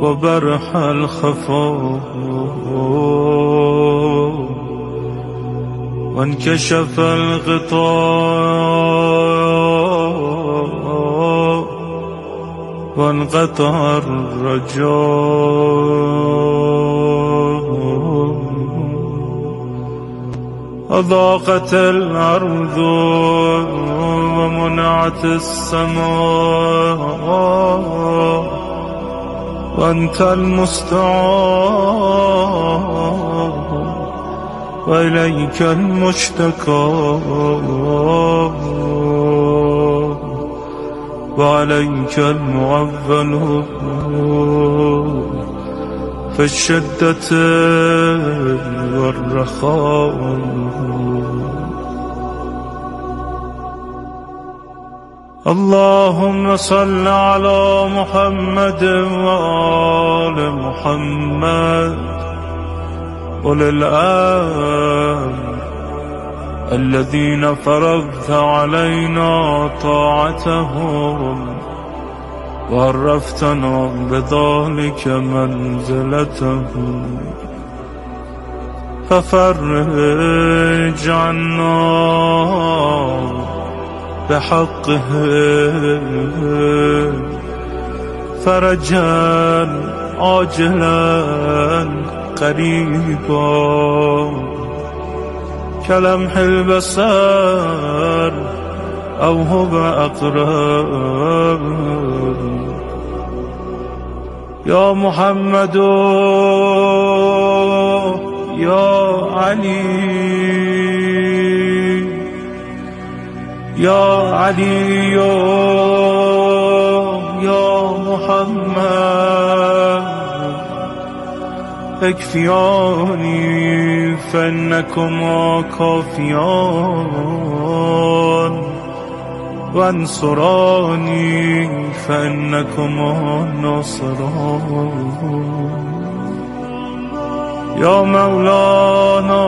وبرح الخفاء وانكشف الغطاء وانقطع الرجاء وضاقت الأرض ومنعت السماء وأنت المستعان وإليك المشتكى وعليك المعول في الشدة والرخاء. اللهم صل على محمد وآل محمد أولي الأمر الذين فرضت علينا طاعتهم وعرفتنا بذلك منزلتهم، ففرج عنا بحقه فرجا عاجلا قريبا كلمح البصر أو هو أقرب. يا محمد يا علي يا علي يا محمد اكفياني فإنكما كافيان وانصراني فإنكما ناصران. يا مولانا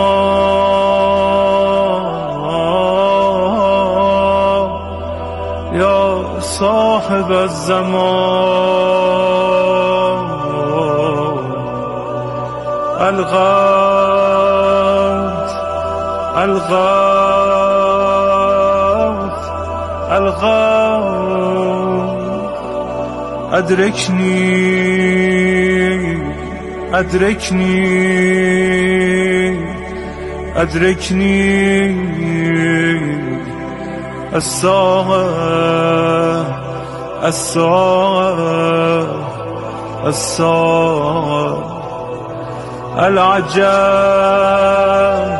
يا صاحب الزمان الغوث الغوث الغوث أدركني أدركني أدركني الساعة الساعة الساعة العجاب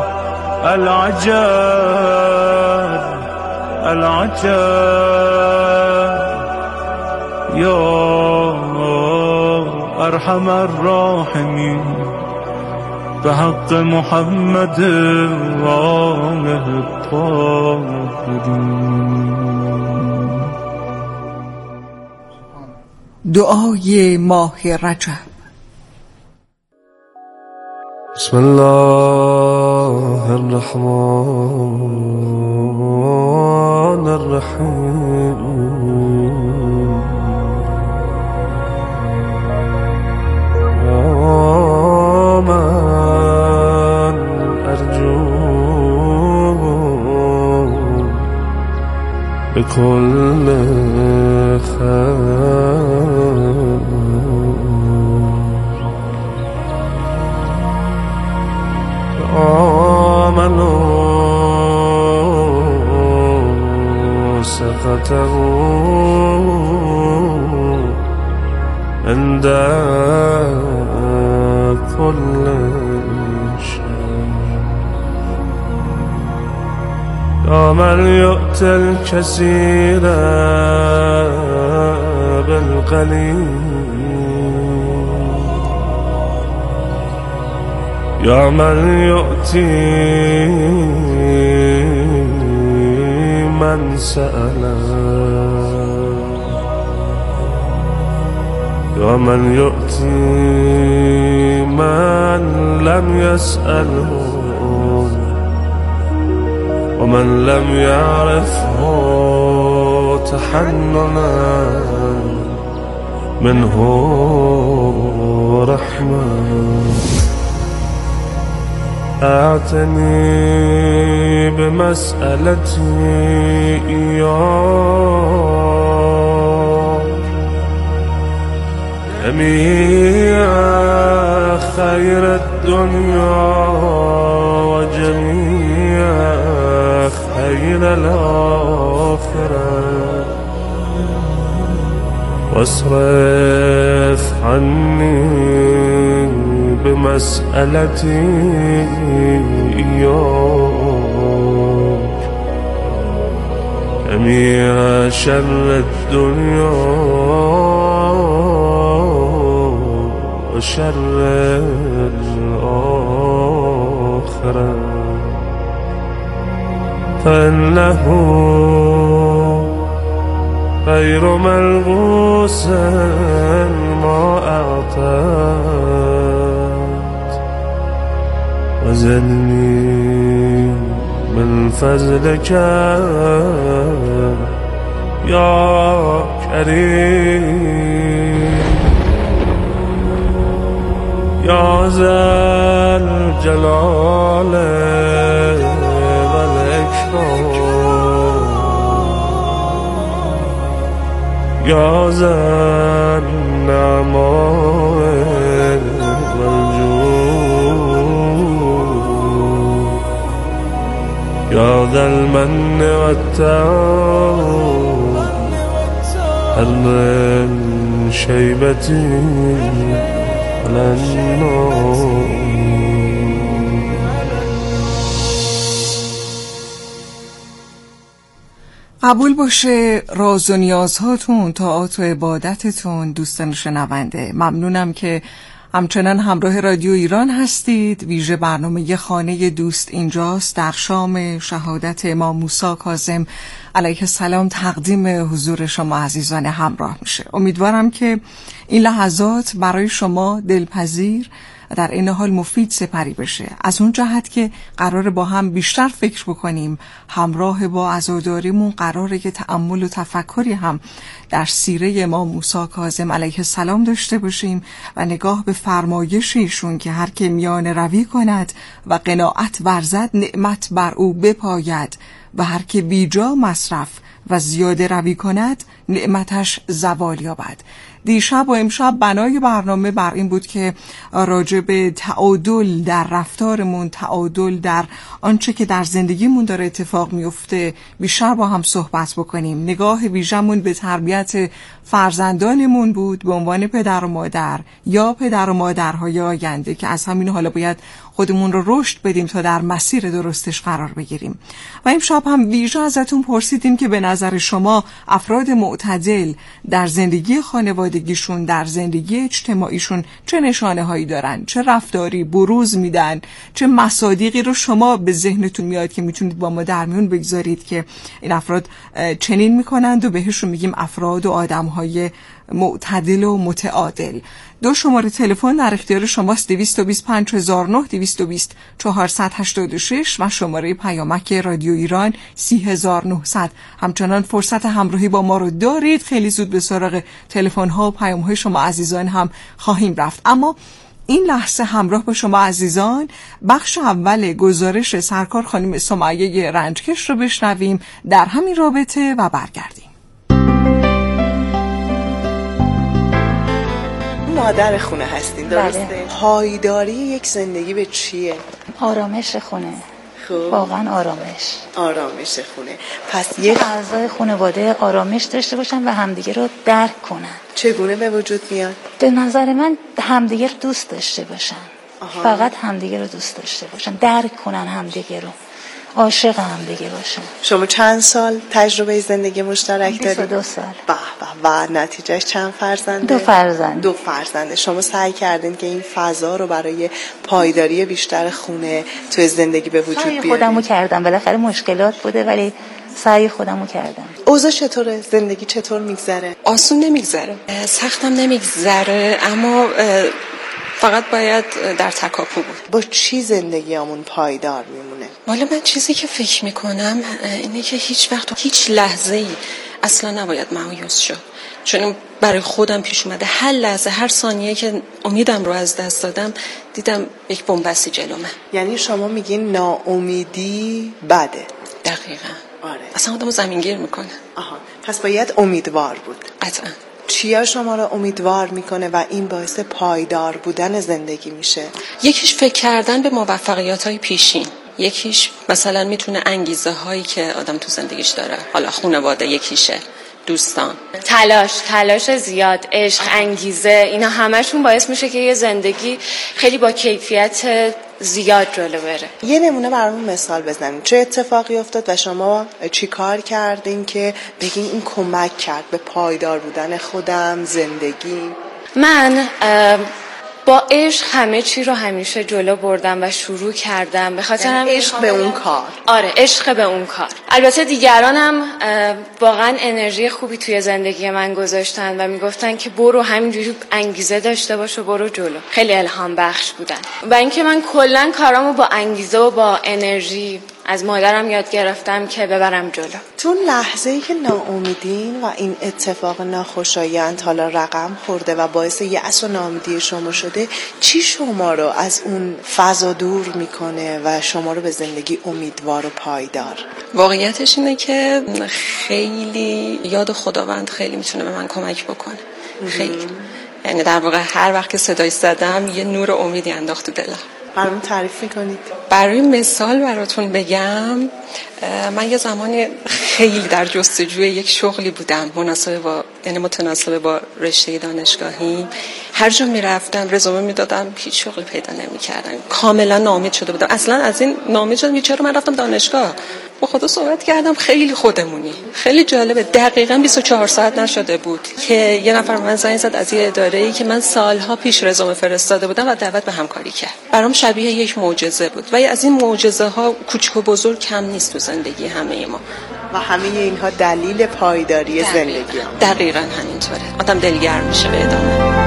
العجاب العجاب. يا أرحم الراحمين بحق محمد وآله الطاهرين. دعای ماه رجب. بسم الله الرحمن الرحيم. ومن أرجو بكل خير آمنوا سقطه عند كل شيء. يا من يؤتي الكثير بالقليل، يا من يؤتي من سأل، يا من يؤتي من لم يسأله ومن لم يعرفه تحننا منه الرحمن أعتني بمسألتي إياك جميع خير الدنيا وجميع خير الآخرة واصرف عني بمسألتي إياك جميع شر الدنيا وشر الآخرة فإنه غير ملغوس ما أعطيت وزدني من فضلك يا كريم يا ذا الجلال والإكرام يا ذا النعماء والجود يا ذا المن والتعاون من شيبتي للنوم. قبول باشه راز و نیازهاتون، طاعات و عبادتتون. دوستان شنونده، ممنونم که همچنان همراه رادیو ایران هستید. ویژه برنامه خانه دوست اینجاست در شام شهادت امام موسی کاظم علیه السلام تقدیم حضور شما عزیزان همراه میشه. امیدوارم که این لحظات برای شما دلپذیر و در این حال مفید سپری بشه، از اون جهت که قراره با هم بیشتر فکر بکنیم. همراه با عزاداریمون قراره که تأمل و تفکری هم در سیره امام موسی کاظم علیه السلام داشته باشیم و نگاه به فرمایش ایشون که هر که میانه روی کند و قناعت ورزد نعمت بر او بپاید و هر که بیجا مصرف و زیاده روی کند نعمتش زوال یابد. دیشب و امشب بنای برنامه بر این بود که راجع به تعادل در رفتارمون، تعادل در آنچه که در زندگیمون داره اتفاق میفته بیشتر با هم صحبت بکنیم. نگاه ویژمون به تربیت فرزندانمون بود به عنوان پدر و مادر یا پدر و مادرهای آینده که از همین حالا باید خودمون رو رشد بدیم تا در مسیر درستش قرار بگیریم. و امشب هم ویژه ازتون پرسیدیم که به نظر شما افراد معتدل در زندگی خانوادگیشون، در زندگی اجتماعیشون چه نشانه هایی دارن، چه رفتاری بروز میدن، چه مصادیقی رو شما به ذهنتون میاد که میتونید با ما در میون بگذارید که این افراد چنین میکنند و بهشون میگیم افراد و آدمهای معتدل و متعادل. دو شماره تلفن در اختیار شماست: 225009 220486 و شماره پیامک رادیو ایران 30900. همچنان فرصت همراهی با ما رو دارید. خیلی زود به سراغ تلفن ها و پیام های شما عزیزان هم خواهیم رفت، اما این لحظه همراه با شما عزیزان بخش اول گزارش سرکار خانم سمیه رنجکش رو بشنویم در همین رابطه و برگردیم. مادر خونه هستین، درسته؟ بله. پایداری یک زندگی به چیه؟ آرامش خونه. خوب. واقعا آرامش خونه. پس یک اعضای خانواده آرامش داشته باشن و همدیگه رو درک کنن. چگونه به وجود میاد؟ به نظر من همدیگه رو دوست داشته باشن. فقط همدیگه رو دوست داشته باشن، درک کنن همدیگه رو، عاشق همدیگه باشن. شما چند سال تجربه زندگی مشترک دارید؟ 22 سال. به و نتیجهش چند فرزنده؟ 2 فرزند. 2 فرزنده. شما سعی کردین که این فضا رو برای پایداری بیشتر خونه توی زندگی به وجود بیارید؟ خودمو کردم، بالاخره مشکلات بوده ولی سعی خودمو کردم. اوضاع چطوره؟ زندگی چطور میگذره؟ آسون نمیگذره، سختم نمیگذره، اما فقط باید در تکاپو بود. با چی زندگیامون پایدار میمونه؟ والا من چیزی که فکر میکنم اینه که هیچ وقت هیچ لحظه‌ای اصلا نباید مایوس شد، چون برای خودم پیش اومده. هر لحظه، هر ثانیه که امیدم رو از دست دادم دیدم یک بن‌بستی جلومه. یعنی شما میگین ناامیدی بده؟ دقیقاً. آره. اصلا آدمو زمینگیر میکنه. آها. پس باید امیدوار بود. قطعاً. چیا شما رو امیدوار میکنه و این باعث پایدار بودن زندگی میشه؟ یکیش فکر کردن به موفقیت‌های پیشین، یکیش مثلا میتونه انگیزه هایی که آدم تو زندگیش داره، حالا خانواده یکیشه، دوستان، تلاش زیاد، عشق، انگیزه، اینا همشون باعث میشه که یه زندگی خیلی با کیفیت زیاد جلو بره. یه نمونه برامون مثال بزنید. چه اتفاقی افتاد و شما چی کار کردین که بگین این کمک کرد به پایدار بودن خودم، زندگی؟ من با عشق همه چی رو همیشه جلو بردم و شروع کردم، به خاطر عشق به اون کار. آره، عشق به اون کار. البته دیگرانم واقعا انرژی خوبی توی زندگی من گذاشتن و میگفتن که برو همینجوری انگیزه داشته باش و برو جلو. خیلی الهام بخش بودن. و اینکه من کلا کارامو با انگیزه و با انرژی از مادرم یاد گرفتم که ببرم جلو. تو لحظه‌ای که ناامیدین و این اتفاق ناخوشایند حالا رقم خورده و باعث یأس و ناامیدی شما شده، چی شما رو از اون فضا دور میکنه و شما رو به زندگی امیدوار و پایدار؟ واقعیتش اینه که خیلی یاد خداوند خیلی میتونه به من کمک بکنه. خیلی. یعنی در واقع هر وقت که صدای زدم یه نور امیدی انداخت تو دلم. برام تعریف میکنید؟ برای مثال براتون بگم، من یه زمانی خیلی در جستجوی یک شغلی بودم متناسب با رشته دانشگاهی. هر جا میرفتم رزومه میدادم، هیچ شغلی پیدا نمیکردم. کاملا ناامید شده بودم. اصلا از این ناامید شدم چرا من رفتم دانشگاه. با خدا صحبت کردم، خیلی خودمونی، خیلی جالبه. دقیقاً 24 ساعت نشده بود که یه نفر من زنگ زد از یه اداره‌ای که من سالها پیش رزومه فرستاده بودم و دعوت به همکاری کرد. برام شبیه یک معجزه بود و از این معجزه‌ها کوچک و بزرگ کم نیست تو زندگی همه ما. و همه اینها دلیل پایداری زندگی هم. دقیقاً همینطوره. آدم دلگرم میشه به ادامه.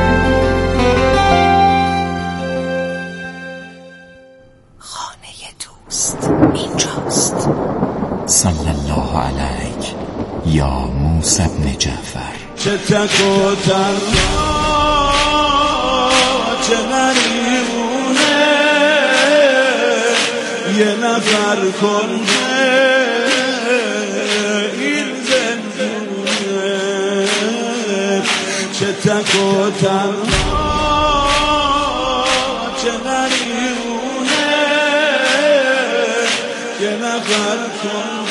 خانه دوست اینجاست. صلی الله علیک یا موسی بن جعفر. چه تک و تنها، چه غریبونه، یه نفر کنه این زندونه. چه تک و تنها، چه غریبونه، یه نفر کنه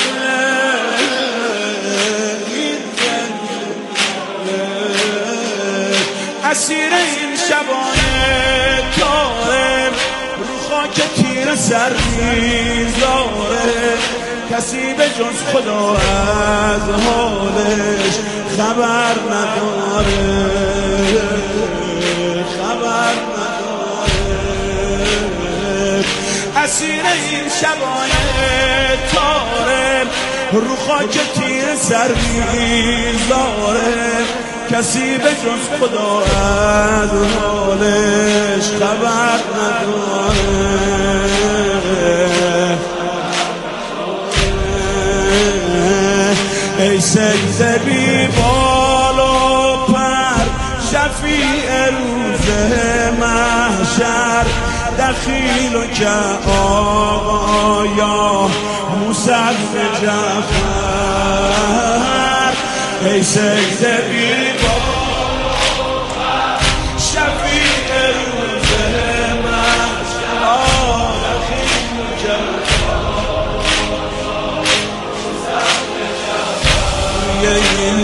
اسیر این شبانه تاره، رو خاک تیر سر میذاره. کسی به جز خدا از حالش خبر نداره، خبر نداره. اسیر این شبانه تاره، رو خاک تیر سر میذاره. کسی به جز خدا از حالش خبر نداره. ای سجده بی بال و پر، شفیع روز محشر، دخیل و که آقا یا موسی بن جعفر. ای سجده بی بال و پر، شفیع روز محشر، دخیل و که این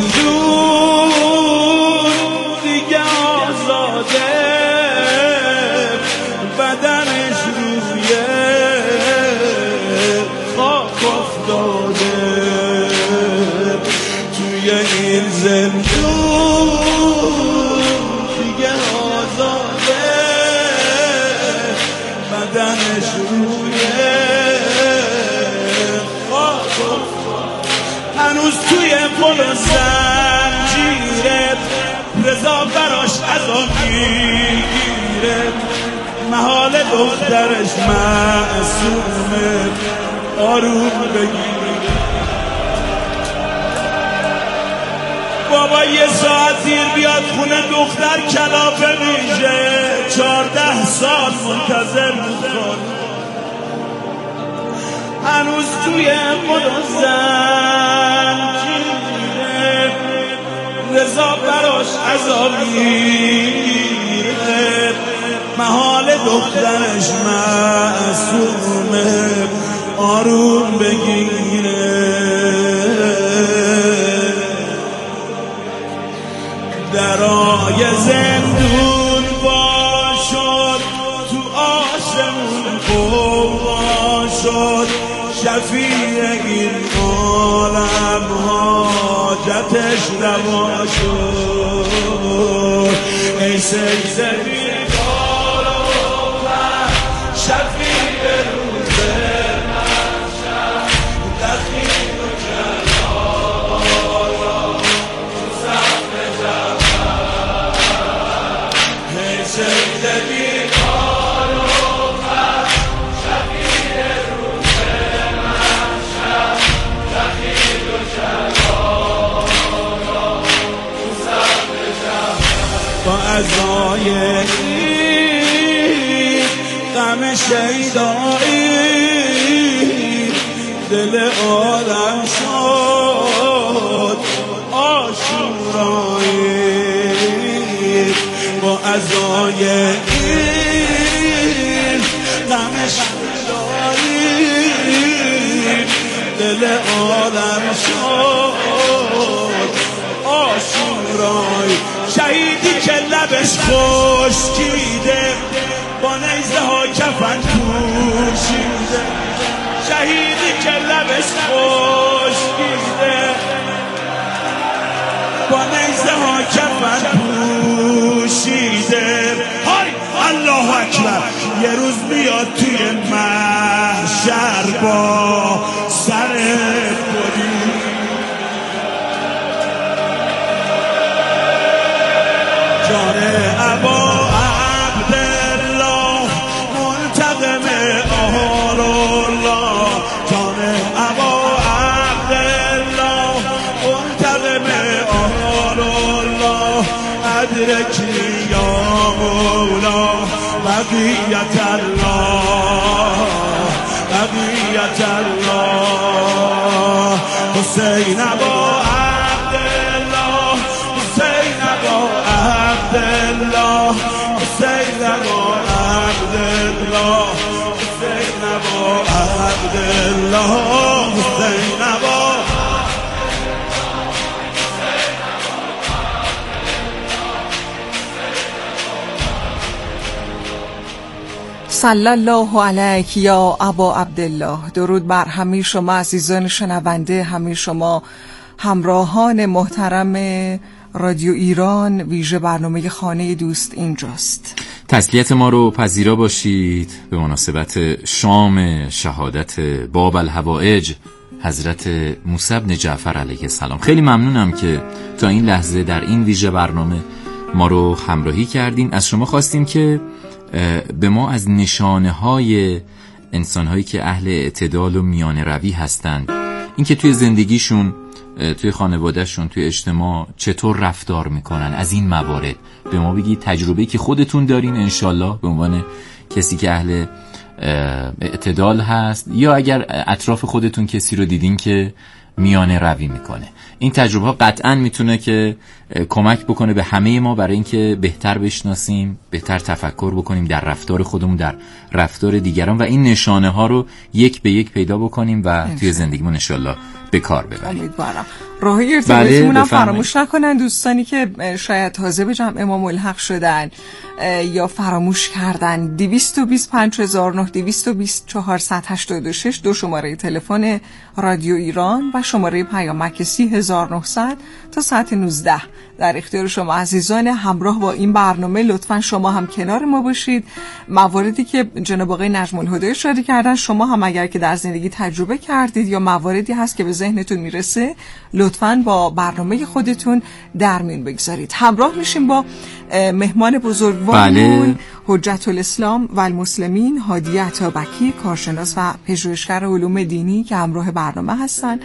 زندون دیگه آزاده، بدنش روی خاک افتاده. توی این زندون دیگه آزاده، بدنش روی خاک افتاده. هنوز توی پل و زنجیرت، رضا براش عذاب میگیره. محال دخترش معصومه، آروم بگیره. بابا یه ساعت دیر بیاد خونه دختر کلافه میشه 14 سال منتظر میکنه هنوز توی مدو زنجیره رضا براش عذابیره محال دخترش معصومه آروم بگیره درای زندون باشد تو آسمون قوا شد شفیع این عالم حاجتش روا شد ای سجده بیدار و شفیع روز محشر دخیل و جلال تو صف جبر ای سجده بیدار و شفیع روز محشر دخیل و جلال تو صف جبر با عزای غم شیدایی دل آدم شد آشورایی با عزای این غم شیدایی دل آدم شد آشورایی شهیدی که لبش خشکیده با نیزه ها کفن پوشیده شهیدی که لبش خشکیده با نیزه ها کفن پوشیده های الله اکبر یه روز میاد توی محشر با سر بودی جان ابا ادرکی یا مولا بقیت الله بقیت الله حسین ابا عبدالله حسین ابا عبدالله حسین ابا عبدالله حسین ابا عبدالله حسین ابا صلی الله علیک یا ابا عبدالله. درود بر همه شما عزیزان شنونده، همه شما همراهان محترم رادیو ایران. ویژه برنامه خانه دوست اینجاست. تسلیت ما رو پذیرا باشید به مناسبت شام شهادت باب الحوائج حضرت موسی بن جعفر علیه السلام. خیلی ممنونم که تا این لحظه در این ویژه برنامه ما رو همراهی کردین. از شما خواستیم که به ما از نشانه های انسان هایی که اهل اعتدال و میانه روی هستند، این که توی زندگیشون، توی خانوادهشون، توی اجتماع چطور رفتار میکنن، از این موارد به ما بگید. تجربه‌ای که خودتون دارین انشالله به عنوان کسی که اهل اعتدال هست، یا اگر اطراف خودتون کسی رو دیدین که میانه روی میکنه. این تجربه ها قطعا میتونه که کمک بکنه به همه ما برای اینکه بهتر بشناسیم، بهتر تفکر بکنیم در رفتار خودمون، در رفتار دیگران، و این نشانه ها رو یک به یک پیدا بکنیم و توی زندگیمون انشالله به کار ببریم. امیدوارم. راهی ارتباطیمون فراموش نکنن دوستانی که شاید تازه به جمع ما ملحق شدن یا فراموش کردن. 220 5009 220 486 دو شماره تلفن رادیو ایران و شماره پیامک 30900 تا ساعت 19 در اختیار شما عزیزان. همراه با این برنامه لطفا شما هم کنار ما باشید. مواردی که جناب آقای نجم الهدی اشاره کردن، شما هم اگر که در زندگی تجربه کردید یا مواردی هست که به ذهنتون میرسه، لطفاً با برنامه خودتون در میون بگذارید. همراه میشیم با مهمان بزرگوارمون، حجت الاسلام و المسلمین هادی عطابکی، کارشناس و پژوهشگر علوم دینی که همراه برنامه هستن.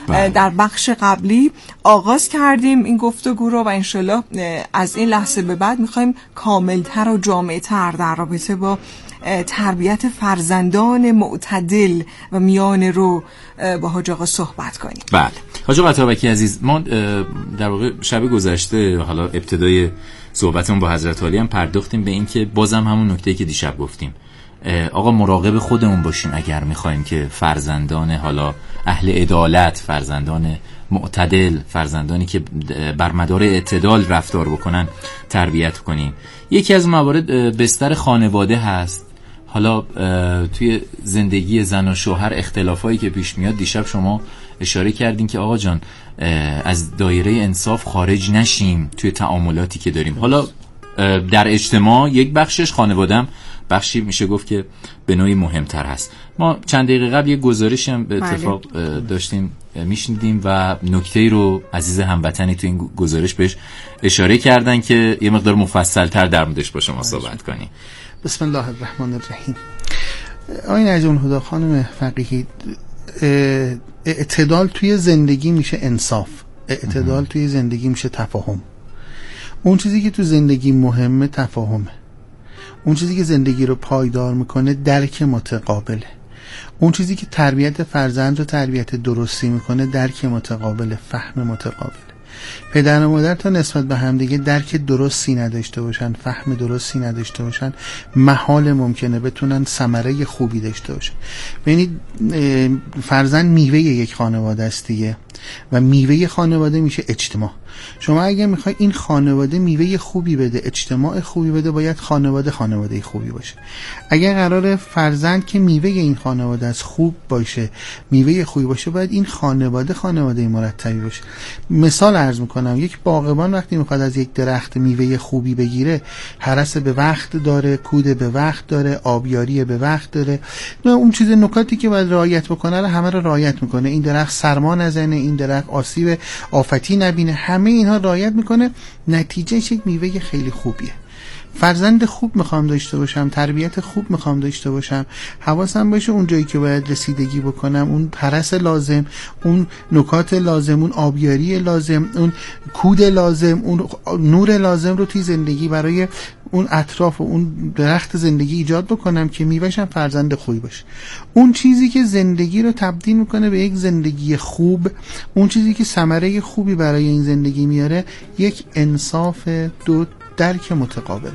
در بخش قبلی آغاز کردیم این گفتگو رو و انشالله از این لحظه به بعد میخوایم کاملتر و جامعتر در رابطه با تربیت فرزندان معتدل و میانه رو با حاج آقا صحبت کنیم. بله حاج آقا عطابکی عزیز، ما در واقع شب گذشته حالا ابتدای صحبتمون با حضرت عالی هم پرداختیم به این که بازم همون نکته‌ای که دیشب گفتیم، آقا مراقب خودمون باشیم اگر میخوایم که فرزندان حالا اهل عدالت، فرزندان معتدل، فرزندانی که بر مدار اعتدال رفتار بکنن تربیت کنیم. یکی از موارد بستر خانواده هست. حالا توی زندگی زن و شوهر اختلافایی که پیش میاد، دیشب شما اشاره کردین که آقا جان از دایره انصاف خارج نشیم توی تعاملاتی که داریم. حالا در اجتماع یک بخشش، خانوادم بخشی میشه گفت که به نوعی مهمتر هست. ما چند دقیقه قبل یک گزارشی هم به اتفاق داشتیم میشنیدیم و نکته‌ای رو عزیز هموطنی تو این گزارش بهش اشاره کردن که یه مقدار مفصل‌تر در موردش با شما صحبت کنیم. بسم الله الرحمن الرحیم. آقای نجم الهدی خانم فقیهی، اعتدال توی زندگی میشه انصاف، اعتدال توی زندگی میشه تفاهم. اون چیزی که تو زندگی مهمه تفاهمه. اون چیزی که زندگی رو پایدار میکنه درک متقابله. اون چیزی که تربیت فرزند رو تربیت درستی میکنه درک متقابله، فهم متقابله. پدر و مادر تا نسبت به همدیگه درک درستی نداشته باشن، فهم درستی نداشته باشن، محال ممکنه بتونن ثمره خوبی داشته باشن. ببینید فرزند میوه یک خانواده است دیگه، و میوه خانواده میشه اجتماع. شما اگه میخوای این خانواده میوه خوبی بده، اجتماع خوبی بده، باید خانواده خوبی باشه. اگر قرار فرزند که میوه این خانواده از خوب باشه، میوه خوبی باشه، باید این خانواده مرتبی باشه. مثال عرض میکنم، یک باغبان وقتی میخواد از یک درخت میوه خوبی بگیره، هرس به وقت داره، کود به وقت داره، آبیاری به وقت داره، اون چیز نکاتی که باید رعایت بکنه رو همه رو رعایت میکنه. این درخت سرما نزنه، این درخت آسیب آفتی نبینه، همه اینها رعایت میکنه، نتیجهش یک میوه خیلی خوبیه. فرزند خوب میخوام داشته باشم، تربیت خوب میخوام داشته باشم، حواسم باشه اون جایی که باید رسیدگی بکنم، اون پرس لازم، اون نکات لازم، اون آبیاری لازم، اون کود لازم، اون نور لازم رو توی زندگی برای اون اطراف و اون درخت زندگی ایجاد بکنم که میوه‌ش هم فرزند خوبی باشه. اون چیزی که زندگی رو تبدیل میکنه به یک زندگی خوب، اون چیزی که ثمره خوبی برای این زندگی میاره، یک انصاف، دو درک متقابله.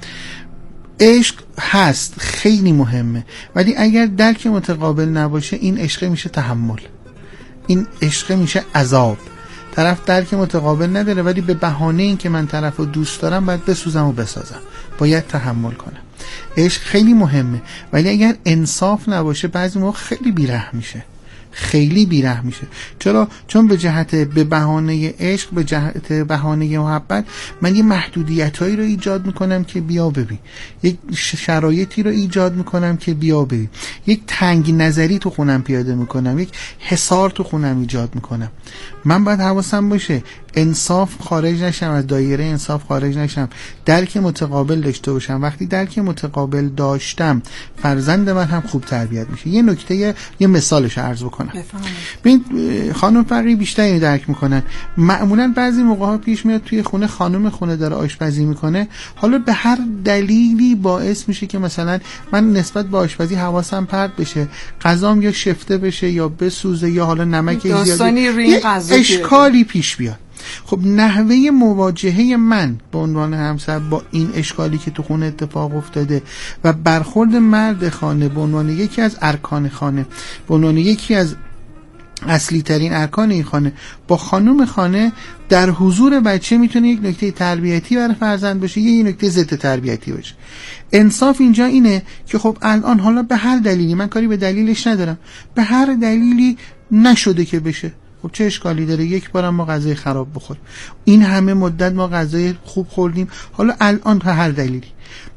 عشق هست، خیلی مهمه، ولی اگر درک متقابل نباشه این عشق میشه تحمل، این عشق میشه عذاب. طرف درک متقابل نداره ولی به بهانه این که من طرف رو دوست دارم باید بسوزم و بسازم، باید تحمل کنم. عشق خیلی مهمه، ولی اگر انصاف نباشه بعضی موقع خیلی بی‌رحم میشه، خیلی بی‌رحم میشه. چرا؟ چون به جهت به بهانه عشق، به جهت بهانه محبت، من یه محدودیتایی رو ایجاد میکنم که بیا ببین، یک شرایطی رو ایجاد میکنم که بیا ببین، یک تنگ نظری تو خونم پیاده میکنم، یک حصار تو خونم ایجاد میکنم. من باید حواسم باشه انصاف خارج نشم، از دایره انصاف خارج نشم، درک متقابل داشته باشم. وقتی درک متقابل داشتم، فرزند من هم خوب تربیت میشه. یه نکته، یه مثالش عرض بکنم. ببین خانم فقیه بیشتر درک میکنن. معمولا بعضی موقع ها پیش میاد توی خونه، خانم خونه داره آشپزی میکنه، حالا به هر دلیلی باعث میشه که مثلا من نسبت به آشپزی حواسم پرت بشه، غذام یا شفته بشه یا بسوزه یا حالا نمک زیادی، اشکالی پیش بیاد. خب نحوه مواجهه من به عنوان همسر با این اشکالی که تو خونه اتفاق افتاده و برخورد مرد خانه به عنوان یکی از ارکان خانه، به عنوان یکی از اصلی ترین ارکان این خانه با خانم خانه در حضور بچه میتونه یک نکته تربیتی برای فرزند باشه، یه نکته ضد تربیتی باشه. انصاف اینجا اینه که خب الان حالا به هر دلیلی، من کاری به دلیلش ندارم، به هر دلیلی نشده که بشه، خب چه اشکالی داره یک بارم ما غذای خراب بخوریم، این همه مدت ما غذای خوب خوردیم، حالا الان به هر دلیلی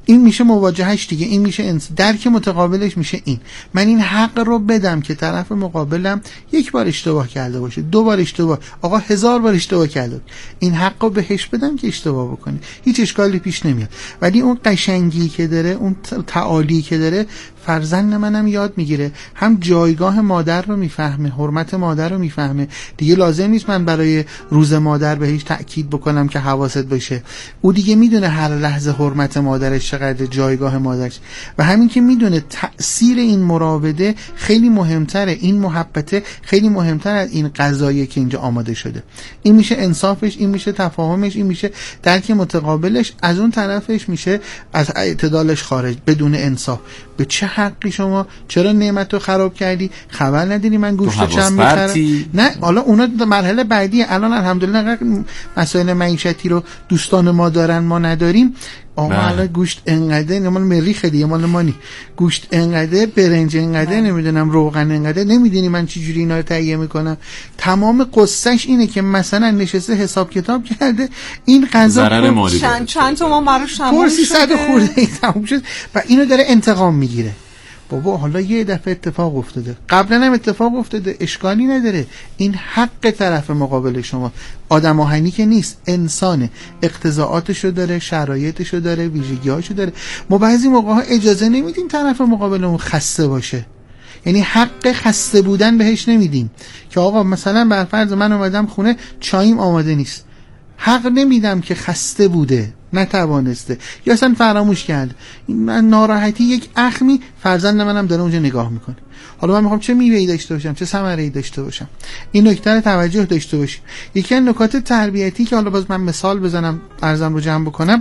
این میشه مواجهش دیگه، این میشه درک متقابلش میشه این. من این حق رو بدم که طرف مقابلم یک بار اشتباه کرده باشه، 2 بار اشتباه، آقا 1000 بار اشتباه کرده، این حق رو بهش بدم که اشتباه بکنه، هیچ اشکالی پیش نمیاد. ولی اون قشنگی که داره، اون تعالی که داره، فرزند منم یاد میگیره، هم جایگاه مادر رو میفهمه، حرمت مادر رو میفهمه. دیگه لازم نیست من برای روز مادر بهش تأکید بکنم که حواست باشه، او دیگه میدونه هر لحظه حرمت مادرش چقدر، جایگاه مادرش. و همین که میدونه تأثیر این مراوده خیلی مهمتره، این محبته خیلی مهمتر از این غذایی که اینجا آماده شده. این میشه انصافش، این میشه تفاهمش، این میشه درک متقابلش. از اون طرفش میشه از اعتدالش خارج، بدون انصاف. به چه حقی شما چرا نعمت رو خراب کردی؟ خبر نداری من گوشت چند میخرم؟ نه حالا اونا مرحله بعدیه. الان الحمدلله مسائل معیشتی رو دوستان ما دارن، ما نداریم. حالا گوشت انقدر، مال مریخ دیگه، مال مانی، گوشت انقدر، برنج انقدر، نمیدونم روغن انقدر. نمیدونی من چه جوری اینا رو تهیه میکنم؟ تمام قصهش اینه که مثلا نشسته حساب کتاب کرده این غذا چند تومان براش تموم شده، 300 خورده تموم شد و اینو داره انتقام میگیره. بابا حالا یه دفعه اتفاق افتاده، قبلا هم اتفاق افتاده، اشکالی نداره. این حق طرف مقابل شما. آدم آهنی که نیست، انسانه، اقتضاعاتشو داره، شرایطشو داره، ویژگی‌هاشو داره. ما بعضی موقع‌ها اجازه نمیدیم طرف مقابلمون خسته باشه، یعنی حق خسته بودن بهش نمیدیم. که آقا مثلا بر فرض من اومدم خونه چاییم آماده نیست، حق نمیدم که خسته بوده، نتوانسته، یا اصلا فراموش کرد. من ناراحتی یک اخمی فرزند منم داره اونجا نگاه میکنه. حالا من میخوام چه میوه‌ای داشته باشم، چه ثمره‌ای داشته باشم. این نکته رو توجه داشته باشیم. یکی از نکات تربیتی که حالا باز من مثال بزنم، ارزم رو جمع بکنم،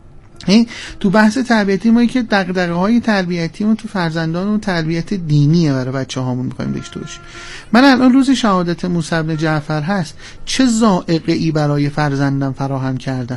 تو بحث تربیتی ما که دغدغه‌های تربیتیمون تو فرزندانمون تربیت دینیه برای بچه‌هامون می‌خوایم داشته باشیم. من الان روز شهادت موسی بن جعفر هست، چه ذائقه‌ای برای فرزندم فراهم کردم؟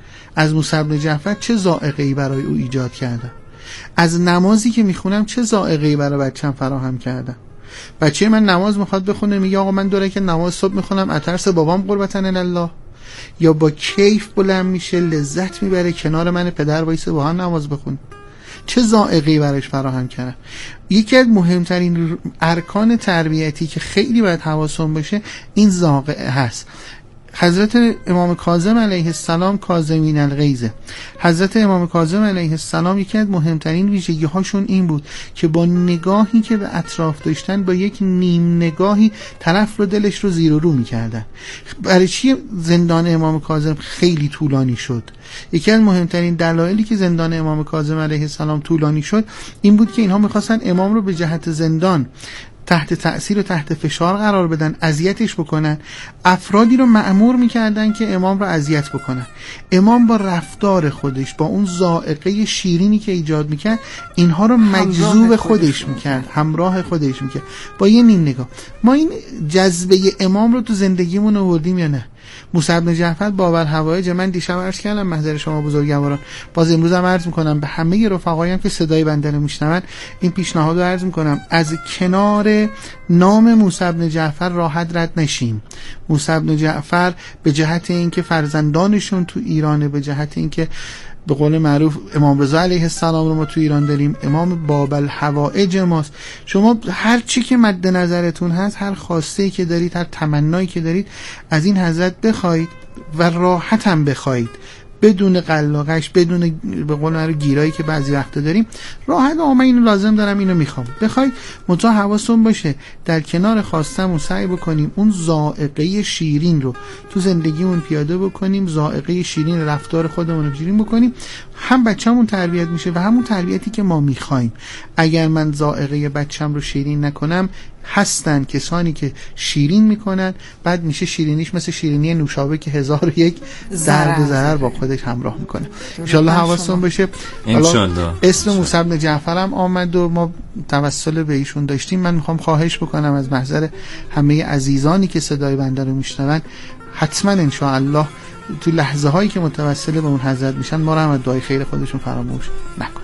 از موسی بن جعفر چه ذائقه‌ای برای او ایجاد کردم؟ از نمازی که میخونم چه ذائقه‌ای برای بچه‌م فراهم کردم؟ بچه من نماز میخواد بخونه، میگه آقا من 2 رکعت نماز صبح میخونم اترس بابام قربتن الله، یا با کیف بلند میشه، لذت میبره کنار من پدر وایسه با هم نماز بخون. چه ذائقه‌ای براش فراهم کردم؟ یکی از مهمترین ارکان تربیتی که خیلی باید حواسون باشه این ذائقه هست. حضرت امام کاظم علیه السلام کاظمین الغیظ، حضرت امام کاظم علیه السلام یکی از مهمترین ویژگی هاشون این بود که با نگاهی که به اطراف داشتن، با یک نیم نگاهی طرف رو دلش رو زیر و رو میکردن. برای چی زندان امام کاظم خیلی طولانی شد؟ یکی از مهمترین دلایلی که زندان امام کاظم علیه السلام طولانی شد این بود که اینها میخواستن امام رو به جهت زندان تحت تأثیر و تحت فشار قرار بدن، اذیتش بکنن. افرادی رو مأمور میکردن که امام رو اذیت بکنن. امام با رفتار خودش، با اون ذائقه شیرینی که ایجاد میکرد، اینها رو مجذوب خودش میکرد، همراه خودش میکرد با یه نیم نگاه. ما این جذبه امام رو تو زندگیمون آوردیم یا نه؟ موسی بن جعفر باورهوایج، من دیشب عرض کردم محضر شما بزرگواران، باز امروز هم عرض میکنم به همه رفقایم که صدای بنده رو میشنون، این پیشنهاد رو عرض میکنم، از کنار نام موسی بن جعفر راحت رد نشیم. موسی بن جعفر به جهت اینکه فرزندانشون تو ایرانه، به جهت اینکه به قول معروف امام رضا علیه السلام رو ما تو ایران داریم، امام باب الحوائج ماست. شما هر چی که مد نظرتون هست، هر خواسته که دارید، هر تمنایی که دارید، از این حضرت بخواید و راحت هم بخواید، بدون قلاقش، بدون به قول معروف گیرایی که بعضی وقتا داریم. راحت من اینو لازم دارم، اینو میخوام، بخواید. منتها حواستون باشه در کنار خواستمون سعی بکنیم اون ذائقه شیرین رو تو زندگیمون پیاده بکنیم، ذائقه شیرین رفتار خودمون رو شیرین بکنیم. هم بچه‌مون تربیت میشه و همون تربیتی که ما میخوایم. اگر من ذائقه بچه‌م رو شیرین نکنم، هستن کسانی که شیرین میکنن، بعد میشه شیرینیش مثل شیرینی نوشابه که 1001 درد و ضرر با خودش همراه میکنه. انشالله حواستون باشه. انشالله اسم موسی بن جعفر هم آمد و ما توسل به ایشون داشتیم. من میخوام خواهش بکنم از محضر همه عزیزانی که صدای بنده رو میشنون، حتما انشالله تو لحظه هایی که متوسل به اون حضرت میشن، ما رو هم از دعای خیر خودشون فراموش نکنن.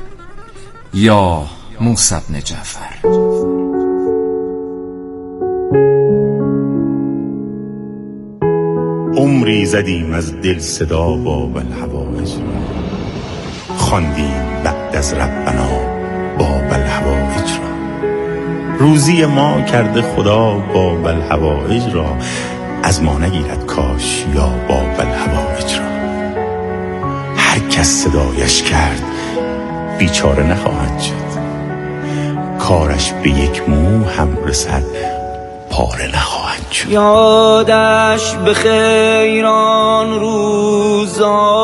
یا موسی بن جعفر. عمری زدیم از دل صدا باب الحوائج، خواندیم بعد از ربنا باب الحوائج را. روزی ما کرده خدا باب الحوائج را، از ما نگیرد کاش یا باب الحوائج را. هر کس صدایش کرد بیچاره نخواهد شد، کارش به یک مو هم رسد پاره نخواهد شد. یادش به خیران روزا